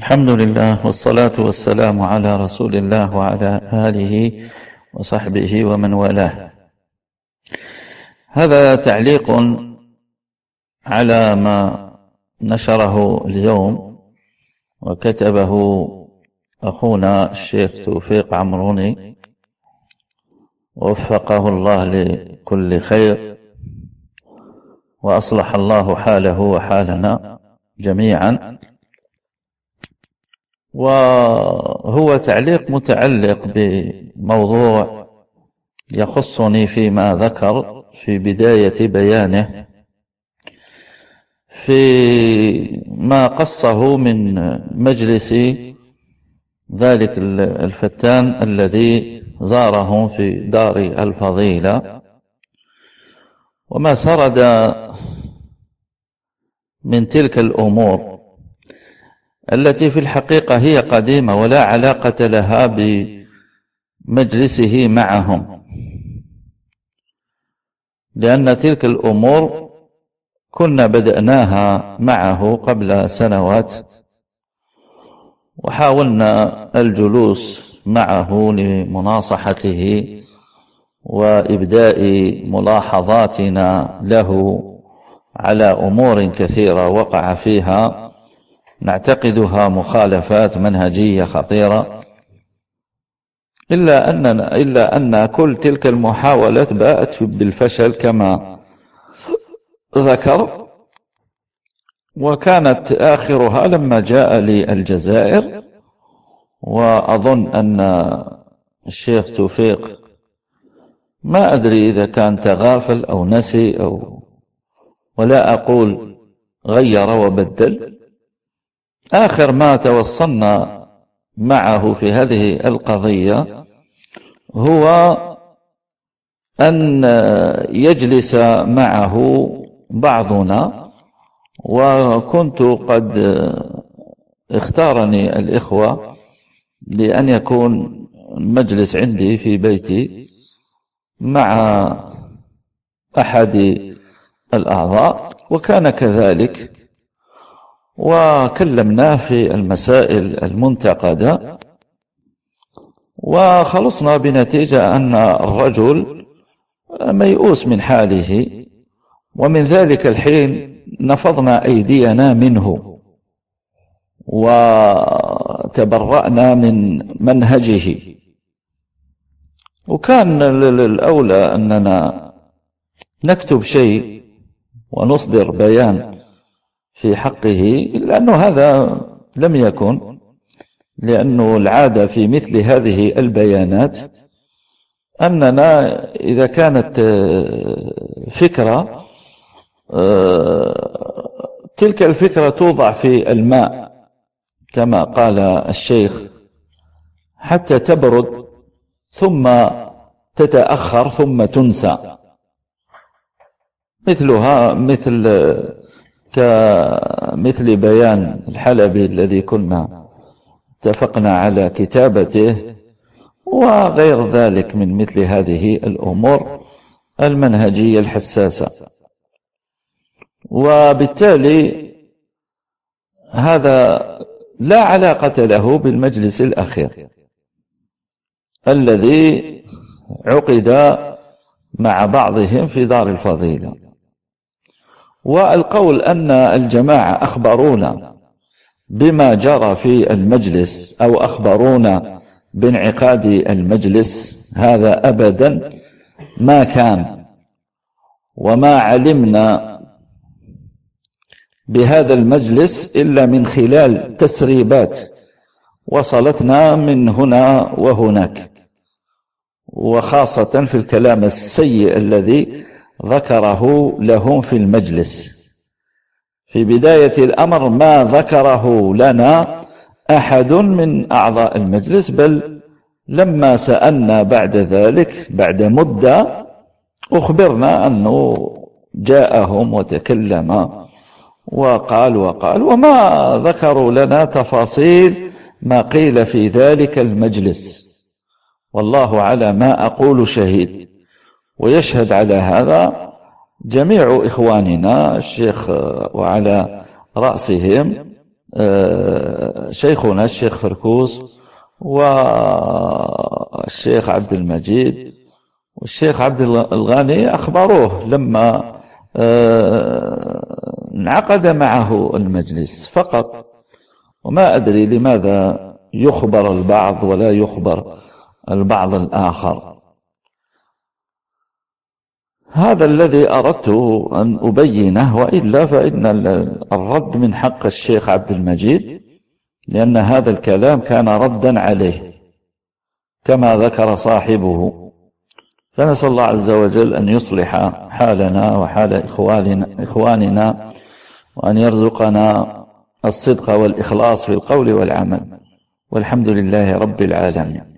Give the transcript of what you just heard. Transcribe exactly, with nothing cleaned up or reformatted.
الحمد لله والصلاة والسلام على رسول الله وعلى آله وصحبه ومن والاه. هذا تعليق على ما نشره اليوم وكتبه أخونا الشيخ توفيق عمروني ووفقه الله لكل خير وأصلح الله حاله وحالنا جميعا. وهو تعليق متعلق بموضوع يخصني فيما ذكر في بداية بيانه في ما قصه من مجلس ذلك الفتان الذي زارهم في دار الفضيلة، وما سرد من تلك الأمور التي في الحقيقة هي قديمة ولا علاقة لها بمجلسه معهم، لأن تلك الأمور كنا بدأناها معه قبل سنوات، وحاولنا الجلوس معه لمناصحته وإبداء ملاحظاتنا له على أمور كثيرة وقع فيها نعتقدها مخالفات منهجية خطيرة، إلا أننا إلا أن كل تلك المحاولات باءت بالفشل كما ذكر، وكانت آخرها لما جاء للجزائر. وأظن أن الشيخ توفيق ما أدري إذا كان تغافل أو نسي أو ولا أقول غير وبدل. آخر ما توصلنا معه في هذه القضية هو أن يجلس معه بعضنا، وكنت قد اختارني الإخوة لأن يكون المجلس عندي في بيتي مع أحد الأعضاء، وكان كذلك، وكلمناه في المسائل المنتقدة، وخلصنا بنتيجة أن الرجل ميؤوس من حاله، ومن ذلك الحين نفضنا أيدينا منه وتبرأنا من منهجه. وكان الأولى أننا نكتب شيء ونصدر بيان في حقه، لأنه هذا لم يكن، لأنه العادة في مثل هذه البيانات أننا إذا كانت فكرة تلك الفكرة توضع في الماء كما قال الشيخ حتى تبرد ثم تتأخر ثم تنسى، مثلها مثل كمثل بيان الحلبي الذي كنا اتفقنا على كتابته، وغير ذلك من مثل هذه الأمور المنهجية الحساسة. وبالتالي هذا لا علاقة له بالمجلس الأخير الذي عقد مع بعضهم في دار الفضيلة. والقول أن الجماعة أخبرونا بما جرى في المجلس أو أخبرونا بانعقاد المجلس هذا أبدا ما كان، وما علمنا بهذا المجلس إلا من خلال تسريبات وصلتنا من هنا وهناك، وخاصة في الكلام السيء الذي ذكره لهم في المجلس. في بداية الأمر ما ذكره لنا أحد من أعضاء المجلس، بل لما سألنا بعد ذلك بعد مدة أخبرنا أنه جاءهم وتكلم وقال وقال، وما ذكروا لنا تفاصيل ما قيل في ذلك المجلس. والله على ما أقول شهيد، ويشهد على هذا جميع إخواننا الشيخ وعلى رأسهم شيخنا الشيخ فركوس والشيخ عبد المجيد والشيخ عبد الغني أخبروه لما انعقد معه المجلس فقط، وما أدري لماذا يخبر البعض ولا يخبر البعض الآخر. هذا الذي أردت أن أبينه، وإلا فإن الرد من حق الشيخ عبد المجيد، لأن هذا الكلام كان ردا عليه كما ذكر صاحبه. فنسأل الله عز وجل أن يصلح حالنا وحال إخواننا, إخواننا وأن يرزقنا الصدق والإخلاص في القول والعمل، والحمد لله رب العالمين.